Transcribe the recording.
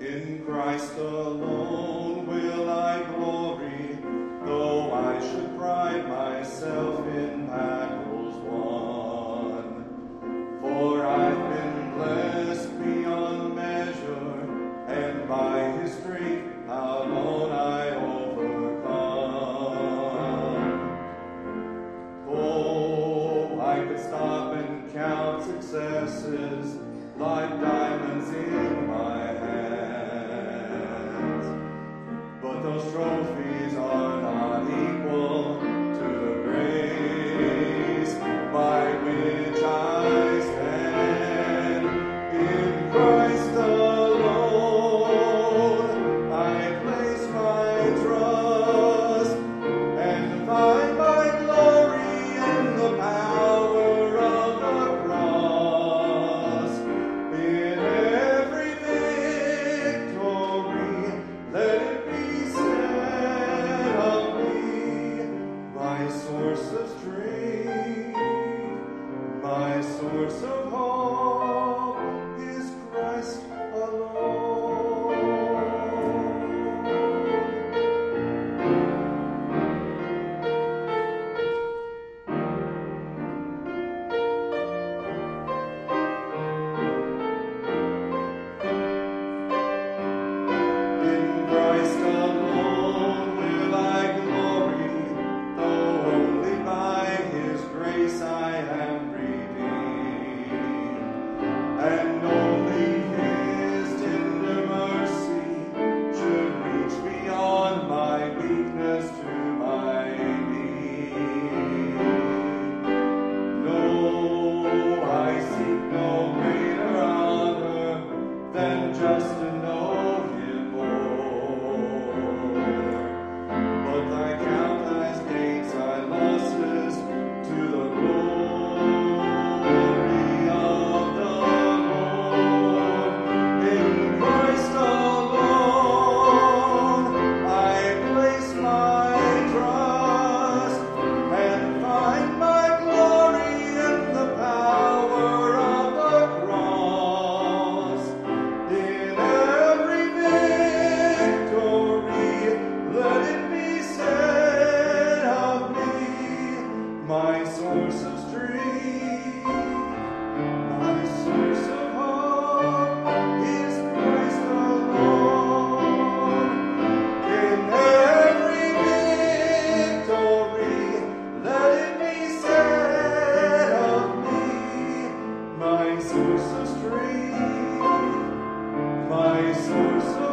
In Christ alone will I glory, though I should pride myself in battles won. For I've been blessed beyond measure, and by his strength alone I overcome. Oh, I could stop and count successes like diamonds in my hands, but those trophies are not equal to the grace by which I stand. In Christ alone I place my trust and find my glory in the power of the cross. In every victory, let it be said of me, my source of strength, my source of hope is Christ alone. In Christ alone will I glory, though only by his grace I am redeemed, and only his tender mercy should reach beyond my weakness to my need. No, I seek no greater honor than just to know him more. But I count thy gains, thy losses, to the glory of the Lord. In Christ alone I place my trust and find my glory in the power of the cross. In every victory, let it be said of me, my source of strength, my source of hope is Christ alone. In every victory, let it be said of me, my source of strength, my source of